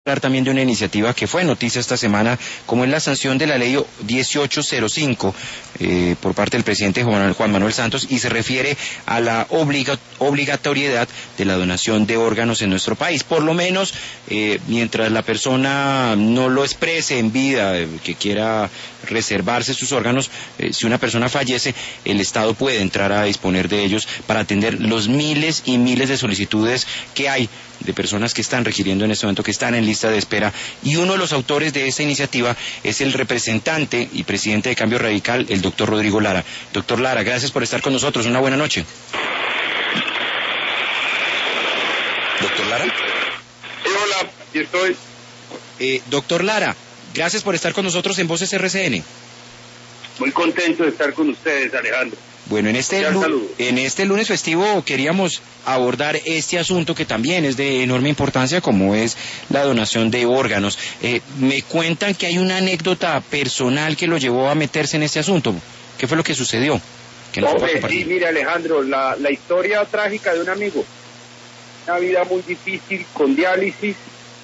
hablar también de una iniciativa que fue noticia esta semana, como es la sanción de la ley 1805 por parte del presidente Juan Manuel Santos, y se refiere a la obligatoriedad de la donación de órganos en nuestro país. Por lo menos, mientras la persona no lo exprese en vida, que quiera reservarse sus órganos, si una persona fallece, el Estado puede entrar a disponer de ellos para atender los miles y miles de solicitudes que hay de personas que están requiriendo en este momento, que están en lista de espera, y uno de los autores de esta iniciativa es el representante y presidente de Cambio Radical, el doctor Rodrigo Lara. Doctor Lara, gracias por estar con nosotros, una buena noche. Doctor Lara. Sí, hola, aquí estoy. Doctor Lara, gracias por estar con nosotros en Voces RCN. Muy contento de estar con ustedes, Alejandro. Bueno, en este lunes festivo queríamos abordar este asunto que también es de enorme importancia, como es la donación de órganos. Me cuentan que hay una anécdota personal que lo llevó a meterse en este asunto. ¿Qué fue lo que sucedió? Sí, mire, Alejandro, la historia trágica de un amigo. Una vida muy difícil, con diálisis,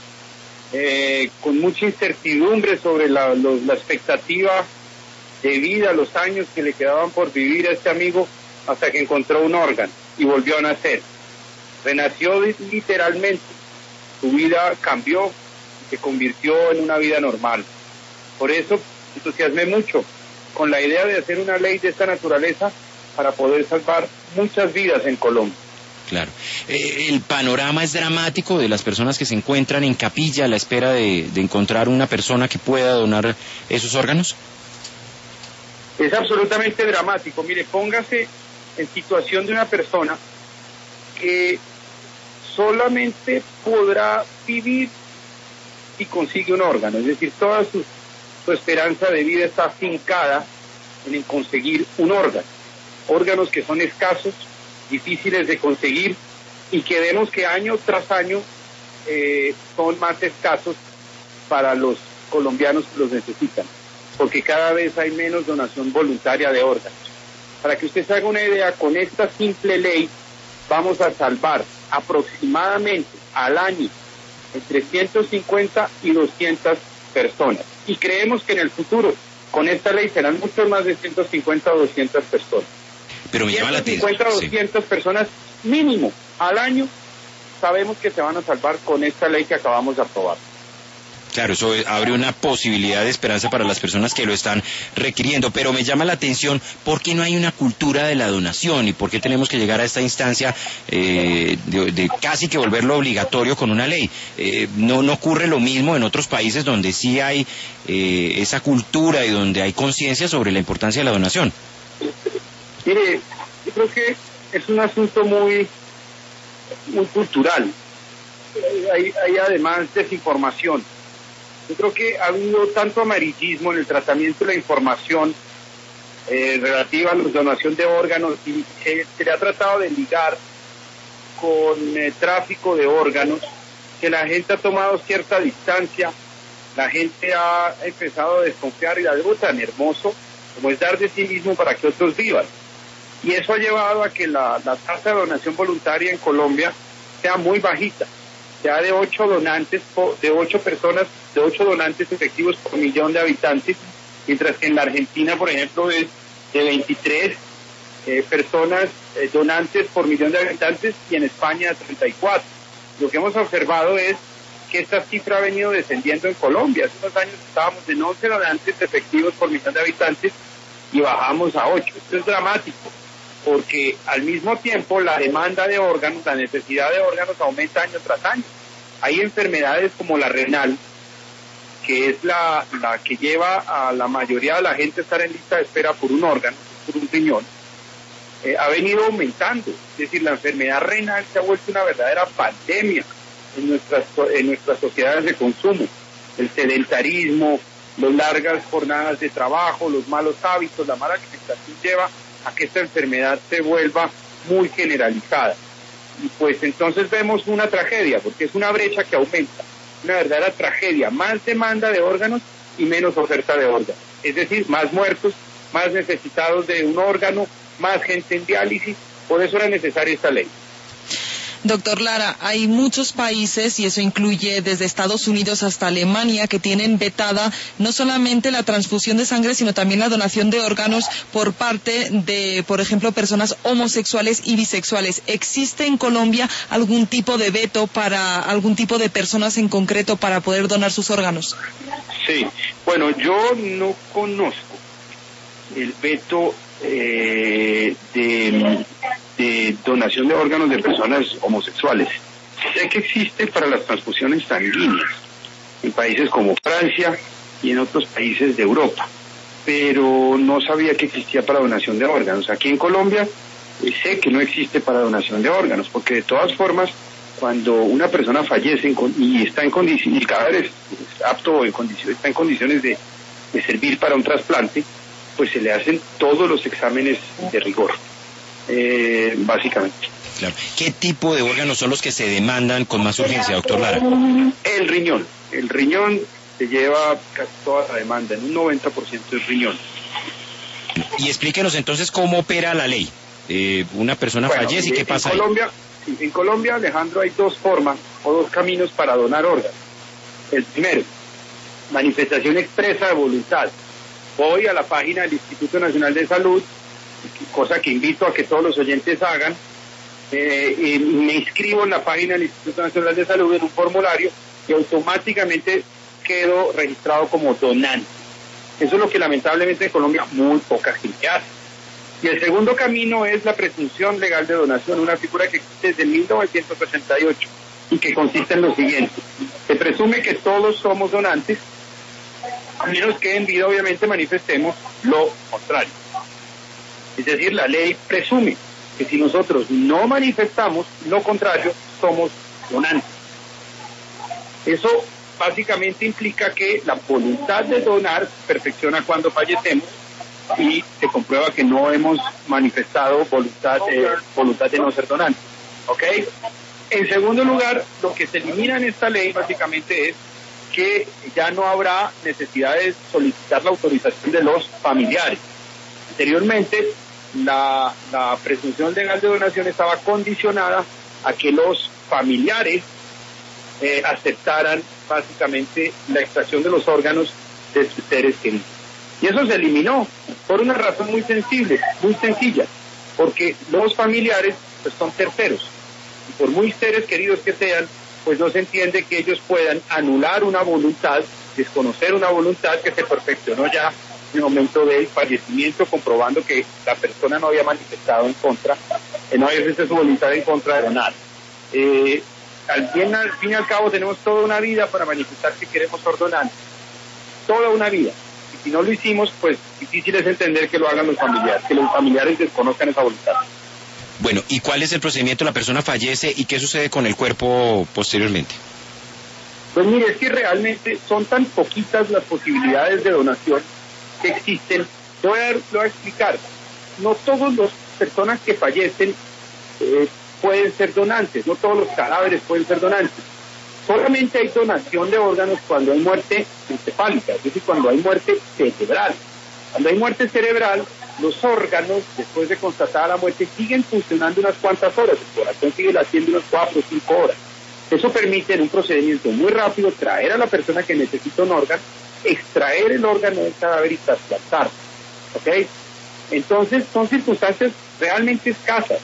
con mucha incertidumbre sobre la expectativa de vida, los años que le quedaban por vivir a este amigo, hasta que encontró un órgano y volvió a nacer. Renació literalmente, su vida cambió y se convirtió en una vida normal. Por eso entusiasmé mucho con la idea de hacer una ley de esta naturaleza para poder salvar muchas vidas en Colombia. Claro. El panorama es dramático de las personas que se encuentran en capilla a la espera de encontrar una persona que pueda donar esos órganos. Es absolutamente dramático. Mire, póngase en situación de una persona que solamente podrá vivir si consigue un órgano. Es decir, toda su esperanza de vida está afincada en conseguir un órgano. Órganos que son escasos, difíciles de conseguir, y que vemos que año tras año son más escasos para los colombianos que los necesitan, porque cada vez hay menos donación voluntaria de órganos. Para que usted se haga una idea, con esta simple ley vamos a salvar aproximadamente al año entre 150 y 200 personas. Y creemos que en el futuro, con esta ley, serán mucho más de 150 o 200 personas. Pero me llama la atención. 150 o 200 personas mínimo al año sabemos que se van a salvar con esta ley que acabamos de aprobar. Claro, eso abre una posibilidad de esperanza para las personas que lo están requiriendo, pero me llama la atención por qué no hay una cultura de la donación y por qué tenemos que llegar a esta instancia de casi que volverlo obligatorio con una ley. No ocurre lo mismo en otros países donde sí hay esa cultura y donde hay conciencia sobre la importancia de la donación. Mire, yo creo que es un asunto muy cultural. Hay además desinformación. Yo creo que ha habido tanto amarillismo en el tratamiento de la información relativa a la donación de órganos, y se le ha tratado de ligar con tráfico de órganos, que la gente ha tomado cierta distancia, la gente ha empezado a desconfiar de algo tan hermoso como es dar de sí mismo para que otros vivan. Y eso ha llevado a que la tasa de donación voluntaria en Colombia sea muy bajita. Ya de 8 donantes, de 8 donantes efectivos por millón de habitantes, mientras que en la Argentina, por ejemplo, es de 23 personas donantes por millón de habitantes, y en España 34. Lo que hemos observado es que esta cifra ha venido descendiendo en Colombia. Hace unos años estábamos en 11 donantes efectivos por millón de habitantes y bajamos a 8. Esto es dramático, porque al mismo tiempo la demanda de órganos, la necesidad de órganos aumenta año tras año. Hay enfermedades como la renal, que es la que lleva a la mayoría de la gente a estar en lista de espera por un órgano, por un riñón. Ha venido aumentando. Es decir, la enfermedad renal se ha vuelto una verdadera pandemia en nuestras sociedades de consumo. El sedentarismo, las largas jornadas de trabajo, los malos hábitos, la mala alimentación lleva a que esta enfermedad se vuelva muy generalizada. Y pues entonces vemos una tragedia, porque es una brecha que aumenta, una verdadera tragedia, más demanda de órganos y menos oferta de órganos. Es decir, más muertos, más necesitados de un órgano, más gente en diálisis. Por eso era necesaria esta ley. Doctor Lara, hay muchos países, y eso incluye desde Estados Unidos hasta Alemania, que tienen vetada no solamente la transfusión de sangre, sino también la donación de órganos por parte de, por ejemplo, personas homosexuales y bisexuales. ¿Existe en Colombia algún tipo de veto para algún tipo de personas en concreto para poder donar sus órganos? Sí, bueno, yo no conozco el veto de donación de órganos de personas homosexuales. Sé que existe para las transfusiones sanguíneas en países como Francia y en otros países de Europa, pero no sabía que existía para donación de órganos. Aquí en Colombia sé que no existe para donación de órganos, porque de todas formas, cuando una persona fallece y está en condiciones, y el cadáver es apto o está en condiciones de servir para un trasplante, pues se le hacen todos los exámenes de rigor, básicamente. Claro. ¿Qué tipo de órganos son los que se demandan con más urgencia, doctor Lara? El riñón se lleva casi toda la demanda, en un 90% es riñón. Y explíquenos entonces cómo opera la ley. Una persona fallece y ¿qué pasa ahí? En Colombia, Alejandro, hay dos formas o dos caminos para donar órganos. El primero, manifestación expresa de voluntad. Voy a la página del Instituto Nacional de Salud, cosa que invito a que todos los oyentes hagan, y me inscribo en la página del Instituto Nacional de Salud en un formulario y automáticamente quedo registrado como donante. Eso es lo que lamentablemente en Colombia muy poca gente hace. Y el segundo camino es la presunción legal de donación, una figura que existe desde 1968 y que consiste en lo siguiente. Se presume que todos somos donantes, a menos que en vida obviamente manifestemos lo contrario. Es decir, la ley presume que si nosotros no manifestamos lo contrario, somos donantes. Eso básicamente implica que la voluntad de donar se perfecciona cuando fallecemos y se comprueba que no hemos manifestado voluntad de no ser donantes. ¿Ok? En segundo lugar, lo que se elimina en esta ley básicamente es que ya no habrá necesidad de solicitar la autorización de los familiares. Anteriormente, la presunción legal de donación estaba condicionada a que los familiares aceptaran básicamente la extracción de los órganos de sus seres queridos. Y eso se eliminó por una razón muy sencilla, porque los familiares pues son terceros, y por muy seres queridos que sean, pues no se entiende que ellos puedan anular una voluntad, desconocer una voluntad que se perfeccionó ya en el momento del fallecimiento, comprobando que la persona no había manifestado en contra, no había ejercido su voluntad en contra de donar. Al fin y al cabo tenemos toda una vida para manifestar que queremos ser donantes, toda una vida. Y si no lo hicimos, pues difícil es entender que lo hagan los familiares, que los familiares desconozcan esa voluntad. Bueno, ¿y cuál es el procedimiento? La persona fallece y ¿qué sucede con el cuerpo posteriormente? Pues mire, es que realmente son tan poquitas las posibilidades de donación que existen. Lo voy a explicar. No todas las personas que fallecen pueden ser donantes, no todos los cadáveres pueden ser donantes. Solamente hay donación de órganos cuando hay muerte encefálica, es decir, cuando hay muerte cerebral. Cuando hay muerte cerebral, los órganos, después de constatada la muerte, siguen funcionando unas cuantas horas. El corazón sigue latiendo unas 4 o 5 horas. Eso permite en un procedimiento muy rápido traer a la persona que necesita un órgano, extraer el órgano del cadáver y trasplantarlo. ¿Ok? Entonces, son circunstancias realmente escasas.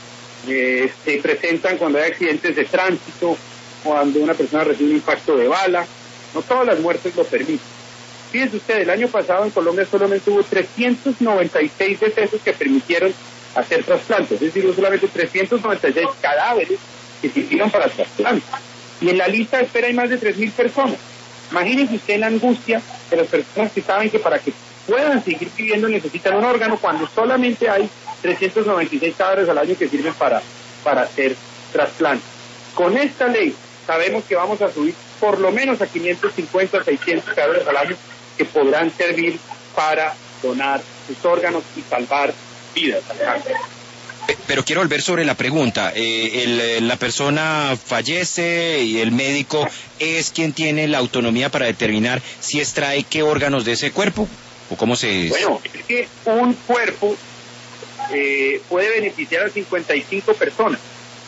Se presentan cuando hay accidentes de tránsito, cuando una persona recibe un impacto de bala. No todas las muertes lo permiten. Fíjense usted, el año pasado en Colombia solamente hubo 396 decesos que permitieron hacer trasplantes, es decir, solamente 396 cadáveres que sirvieron para trasplantes. Y en la lista de espera hay más de 3.000 personas. Imagínense usted la angustia de las personas que saben que para que puedan seguir viviendo necesitan un órgano cuando solamente hay 396 cadáveres al año que sirven para hacer trasplantes. Con esta ley sabemos que vamos a subir por lo menos a 550, 600 cadáveres al año que podrán servir para donar sus órganos y salvar vidas. Pero quiero volver sobre la pregunta. La persona fallece y el médico es quien tiene la autonomía para determinar si extrae qué órganos de ese cuerpo o cómo se... Bueno, es que un cuerpo puede beneficiar a 55 personas.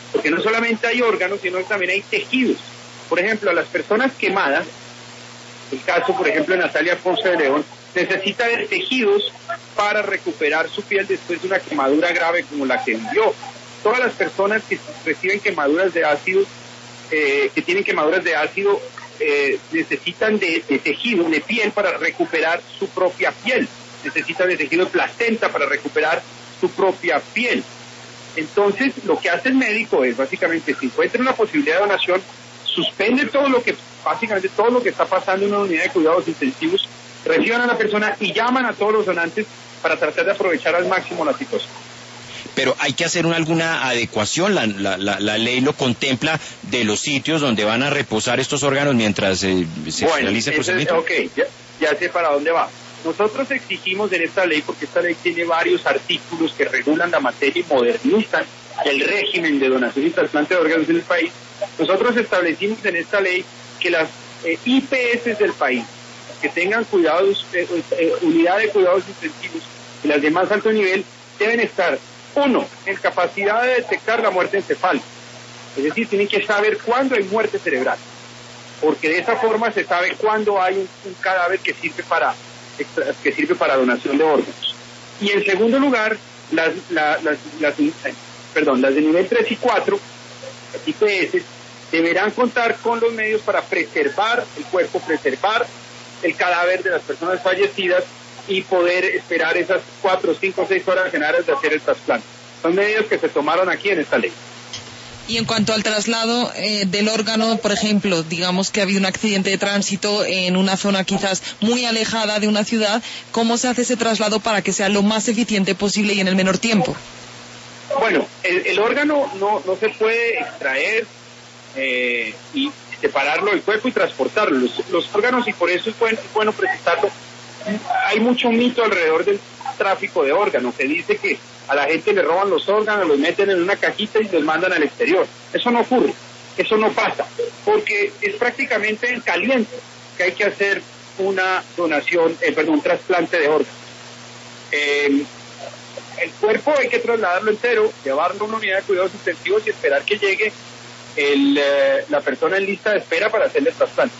porque no solamente hay órganos, sino que también hay tejidos. Por ejemplo, a las personas quemadas, el caso, por ejemplo, de Natalia Ponce de León, necesita de tejidos para recuperar su piel después de una quemadura grave como la que vivió. Todas las personas que reciben quemaduras de ácido, que tienen quemaduras de ácido, necesitan de tejido, de piel para recuperar su propia piel. Necesitan de tejido de placenta para recuperar su propia piel. Entonces, lo que hace el médico es, básicamente, si encuentra una posibilidad de donación, suspende básicamente todo lo que está pasando en una unidad de cuidados intensivos, reciban a la persona y llaman a todos los donantes para tratar de aprovechar al máximo la situación. Pero hay que hacer alguna adecuación, la ley lo contempla, de los sitios donde van a reposar estos órganos mientras se realice el procedimiento. Ok, ya sé para dónde va. Nosotros exigimos en esta ley, porque esta ley tiene varios artículos que regulan la materia y modernizan el régimen de donación y trasplante de órganos en el país. Nosotros establecimos en esta ley que las IPS del país, que tengan unidad de cuidados intensivos y las de más alto nivel, deben estar, uno, en capacidad de detectar la muerte encefálica. Es decir, tienen que saber cuándo hay muerte cerebral, porque de esa forma se sabe cuándo hay un cadáver que sirve para donación de órganos. Y en segundo lugar, las de nivel 3 y 4, las IPS, deberán contar con los medios para preservar el cuerpo, preservar el cadáver de las personas fallecidas y poder esperar esas 4, 5, 6 horas en aras de hacer el trasplante. Son medios que se tomaron aquí en esta ley. Y en cuanto al traslado del órgano, por ejemplo, digamos que ha habido un accidente de tránsito en una zona quizás muy alejada de una ciudad, ¿cómo se hace ese traslado para que sea lo más eficiente posible y en el menor tiempo? Bueno, el órgano no se puede extraer y separarlo del cuerpo y transportarlo. Los órganos, y por eso es bueno precisarlo, hay mucho mito alrededor del tráfico de órganos, que dice que a la gente le roban los órganos, los meten en una cajita y los mandan al exterior. Eso no ocurre, eso no pasa, porque es prácticamente en caliente que hay que hacer una un trasplante de órganos. El cuerpo hay que trasladarlo entero, llevarlo a una unidad de cuidados intensivos y esperar que llegue la persona en lista de espera para hacerle el trasplante.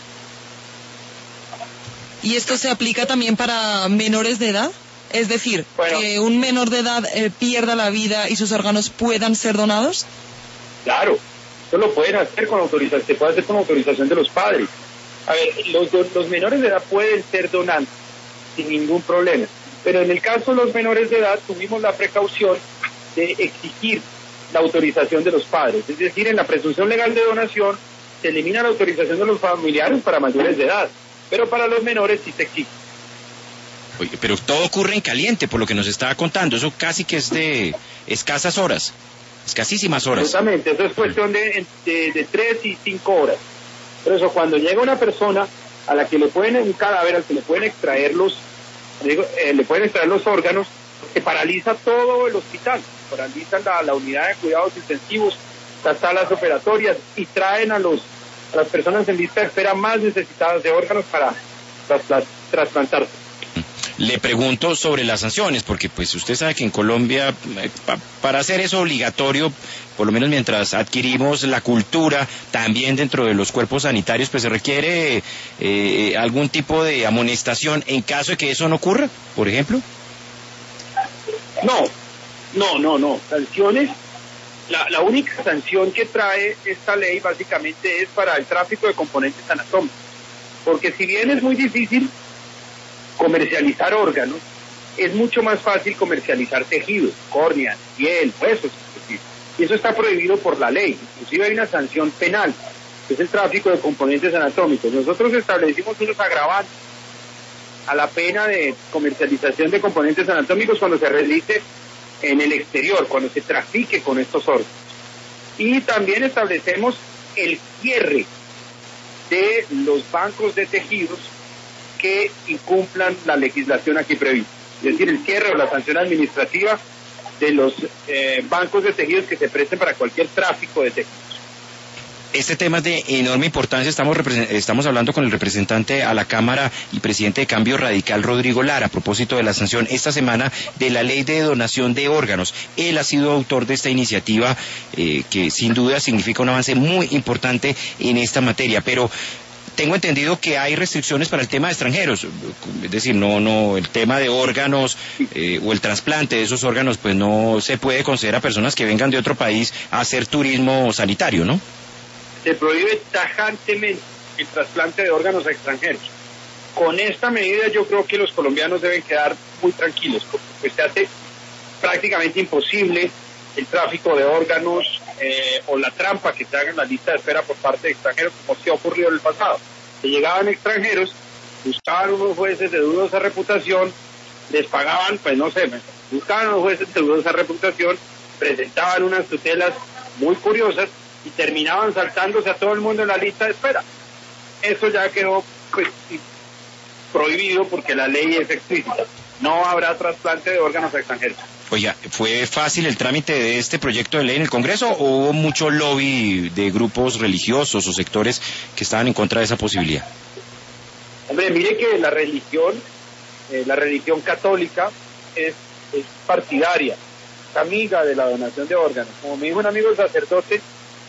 ¿Y esto se aplica también para menores de edad? Es decir, que un menor de edad pierda la vida y sus órganos puedan ser donados. Claro, eso lo pueden hacer con autorización, se puede hacer con autorización de los padres. A ver, los menores de edad pueden ser donantes sin ningún problema, pero en el caso de los menores de edad tuvimos la precaución de exigir la autorización de los padres. Es decir, en la presunción legal de donación se elimina la autorización de los familiares para mayores de edad, pero para los menores sí se exige. Oye, pero todo ocurre en caliente, por lo que nos estaba contando. Eso casi que es de escasas horas, escasísimas horas. Exactamente, eso es cuestión de 3 y 5 horas. Por eso, cuando llega una persona a la que le pueden, un cadáver al que le pueden extraer los órganos, se paraliza todo el hospital, paralizan la unidad de cuidados intensivos, las salas operatorias, y traen a las personas en lista de espera más necesitadas de órganos para trasplantarse. Le pregunto sobre las sanciones, porque pues usted sabe que en Colombia, para hacer eso obligatorio, por lo menos mientras adquirimos la cultura, también dentro de los cuerpos sanitarios, pues se requiere algún tipo de amonestación en caso de que eso no ocurra, por ejemplo. No. Sanciones, la única sanción que trae esta ley básicamente es para el tráfico de componentes anatómicos, porque si bien es muy difícil comercializar órganos, es mucho más fácil comercializar tejidos, córneas, piel, huesos, y eso está prohibido por la ley. Inclusive hay una sanción penal, que es el tráfico de componentes anatómicos. Nosotros establecimos unos agravantes a la pena de comercialización de componentes anatómicos cuando se realice en el exterior, cuando se trafique con estos órganos. Y también establecemos el cierre de los bancos de tejidos que incumplan la legislación aquí prevista. Es decir, el cierre o la sanción administrativa de los bancos de tejidos que se presten para cualquier tráfico de tejidos. Este tema es de enorme importancia. Estamos hablando con el representante a la Cámara y presidente de Cambio Radical, Rodrigo Lara, a propósito de la sanción esta semana de la ley de donación de órganos. Él ha sido autor de esta iniciativa que sin duda significa un avance muy importante en esta materia, pero tengo entendido que hay restricciones para el tema de extranjeros, es decir, no el tema de órganos o el trasplante de esos órganos, pues no se puede conceder a personas que vengan de otro país a hacer turismo sanitario, ¿no? Se prohíbe tajantemente el trasplante de órganos a extranjeros. Con esta medida yo creo que los colombianos deben quedar muy tranquilos, porque pues se hace prácticamente imposible el tráfico de órganos o la trampa que se haga en la lista de espera por parte de extranjeros, como sí ha ocurrido en el pasado. Que llegaban extranjeros, buscaban unos jueces de dudosa reputación, les pagaban, pues no sé, buscaban unos jueces de dudosa reputación, presentaban unas tutelas muy curiosas y terminaban saltándose a todo el mundo en la lista de espera. Eso ya quedó pues prohibido porque la ley es explícita. No habrá trasplante de órganos a extranjeros. Oiga, ¿fue fácil el trámite de este proyecto de ley en el Congreso o hubo mucho lobby de grupos religiosos o sectores que estaban en contra de esa posibilidad? Hombre, mire que la religión católica es partidaria, es amiga de la donación de órganos. Como me dijo un amigo sacerdote,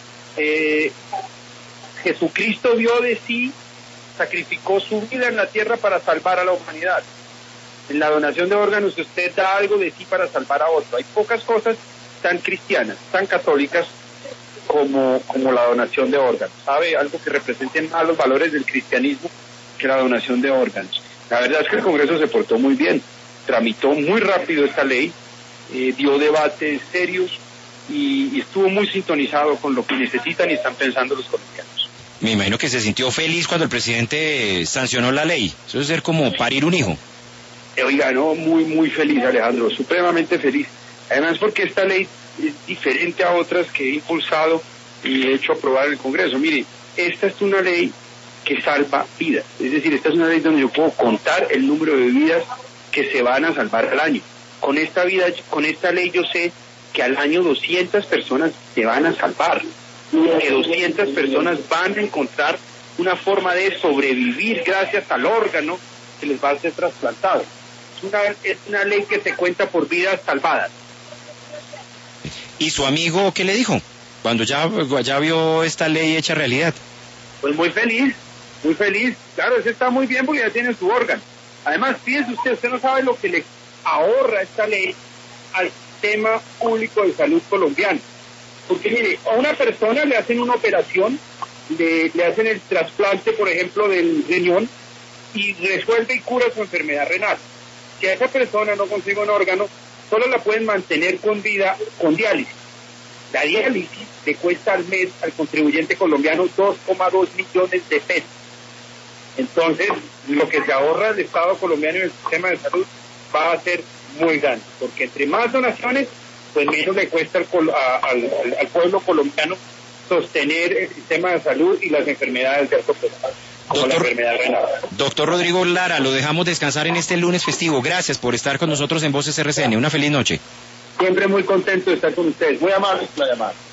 Jesucristo dio de sí, sacrificó su vida en la tierra para salvar a la humanidad. En la donación de órganos usted da algo de sí para salvar a otro. Hay pocas cosas tan cristianas, tan católicas como la donación de órganos. ¿Sabe? Algo que represente más los valores del cristianismo que la donación de órganos. La verdad es que el Congreso se portó muy bien, tramitó muy rápido esta ley, dio debates serios y estuvo muy sintonizado con lo que necesitan y están pensando los colombianos. Me imagino que se sintió feliz cuando el presidente sancionó la ley. Eso debe ser como parir un hijo. Oiga, no, muy feliz, Alejandro, supremamente feliz. Además porque esta ley es diferente a otras que he impulsado y he hecho aprobar en el Congreso. Mire, esta es una ley que salva vidas. Es decir, esta es una ley donde yo puedo contar el número de vidas que se van a salvar al año. Con esta ley yo sé que al año 200 personas se van a salvar, que 200 personas van a encontrar una forma de sobrevivir gracias al órgano que les va a ser trasplantado. Es una ley que se cuenta por vidas salvadas. ¿Y su amigo qué le dijo cuando ya vio esta ley hecha realidad? Pues muy feliz. Claro, ese está muy bien porque ya tiene su órgano. Además, fíjese usted no sabe lo que le ahorra esta ley al sistema público de salud colombiano. Porque mire, a una persona le hacen una operación, le hacen el trasplante, por ejemplo, del riñón y resuelve y cura su enfermedad renal. Si a esa persona no consigue un órgano, solo la pueden mantener con vida con diálisis. La diálisis le cuesta al mes al contribuyente colombiano 2,2 millones de pesos. Entonces, lo que se ahorra el Estado colombiano en el sistema de salud va a ser muy grande, porque entre más donaciones, pues menos le cuesta al pueblo colombiano sostener el sistema de salud y las enfermedades de alto costo, como la enfermedad renal. Doctor Rodrigo Lara, lo dejamos descansar en este lunes festivo. Gracias por estar con nosotros en Voces RCN. Una feliz noche. Siempre muy contento de estar con ustedes. Muy amable la llamada.